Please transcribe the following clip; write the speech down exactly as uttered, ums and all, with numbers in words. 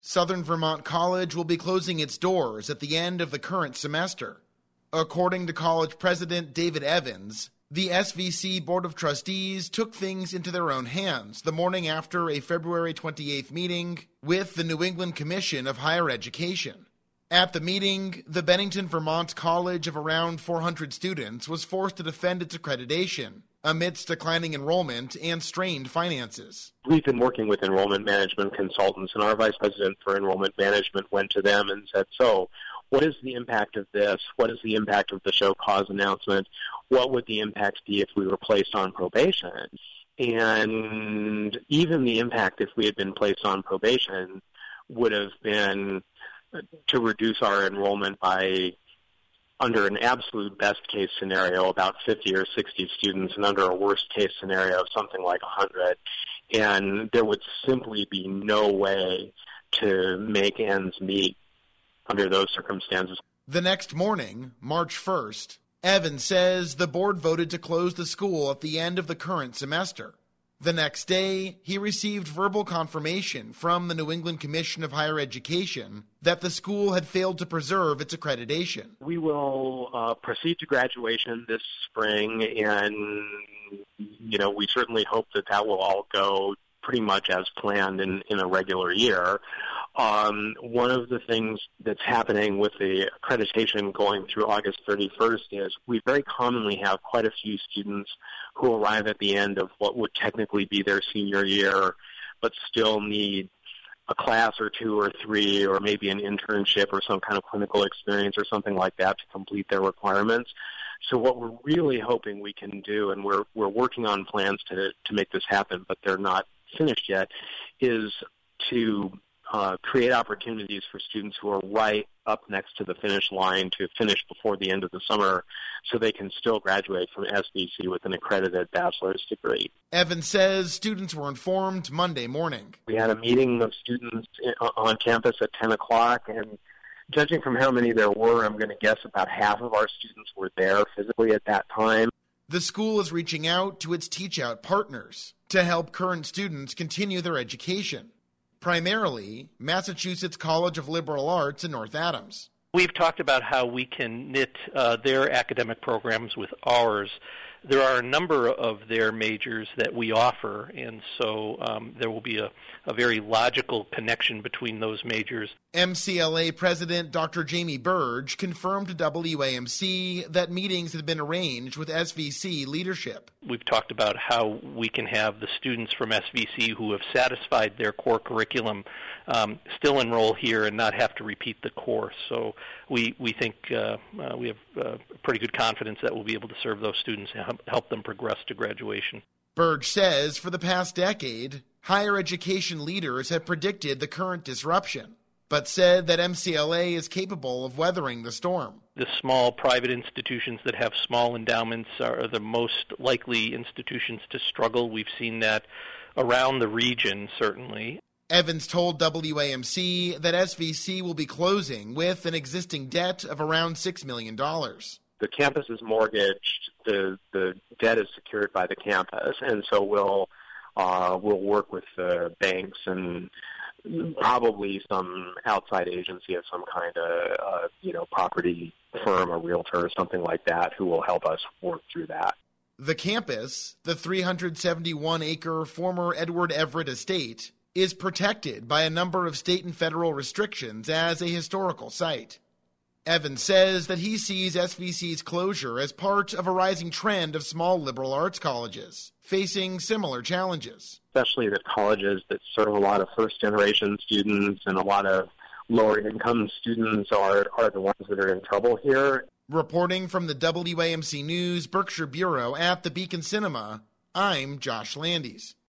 Southern Vermont College will be closing its doors at the end of the current semester. According to college president David Evans, the S V C Board of Trustees took things into their own hands the morning after a February twenty-eighth meeting with the New England Commission of Higher Education. At the meeting, the Bennington, Vermont College of around four hundred students was forced to defend its accreditation amidst declining enrollment and strained finances. We've been working with enrollment management consultants, and our vice president for enrollment management went to them and said, so what is the impact of this? What is the impact of the show cause announcement? What would the impact be if we were placed on probation? And even the impact if we had been placed on probation would have been to reduce our enrollment by, under an absolute best case scenario, about fifty or sixty students, and under a worst case scenario of something like one hundred. And there would simply be no way to make ends meet under those circumstances. The next morning, March first, Evans says the board voted to close the school at the end of the current semester. The next day, he received verbal confirmation from the New England Commission of Higher Education that the school had failed to preserve its accreditation. We will uh, proceed to graduation this spring, and you know, we certainly hope that that will all go pretty much as planned in, in a regular year. Um, one of the things that's happening with the accreditation going through August thirty-first is we very commonly have quite a few students who arrive at the end of what would technically be their senior year, but still need a class or two or three, or maybe an internship or some kind of clinical experience or something like that to complete their requirements. So what we're really hoping we can do, and we're we're working on plans to to make this happen, but they're not finished yet, is to Uh, create opportunities for students who are right up next to the finish line to finish before the end of the summer so they can still graduate from S V C with an accredited bachelor's degree. Evans says students were informed Monday morning. We had a meeting of students on campus at ten o'clock, and judging from how many there were, I'm going to guess about half of our students were there physically at that time. The school is reaching out to its Teach Out partners to help current students continue their education. Primarily, Massachusetts College of Liberal Arts in North Adams. We've talked about how we can knit uh, their academic programs with ours. There are a number of their majors that we offer, and so um, there will be a, a very logical connection between those majors. M C L A President Doctor Jamie Burge confirmed to W A M C that meetings had been arranged with S V C leadership. We've talked about how we can have the students from S V C who have satisfied their core curriculum um, still enroll here and not have to repeat the course. So we, we think uh, uh, we have uh, pretty good confidence that we'll be able to serve those students and help them progress to graduation. Burge says for the past decade, higher education leaders have predicted the current disruption, but said that M C L A is capable of weathering the storm. The small private institutions that have small endowments are the most likely institutions to struggle. We've seen that around the region, certainly. Evans told W A M C that S V C will be closing with an existing debt of around six million dollars. The campus is mortgaged. The the debt is secured by the campus, and so we'll uh, we'll work with the banks and probably some outside agency of some kind of uh, you know property firm, a realtor or something like that, who will help us work through that. The campus, the three hundred seventy-one acre former Edward Everett estate, is protected by a number of state and federal restrictions as a historical site. Evans says that he sees S V C's closure as part of a rising trend of small liberal arts colleges facing similar challenges. Especially the colleges that serve a lot of first-generation students and a lot of lower-income students are, are the ones that are in trouble here. Reporting from the W A M C News Berkshire Bureau at the Beacon Cinema, I'm Josh Landis.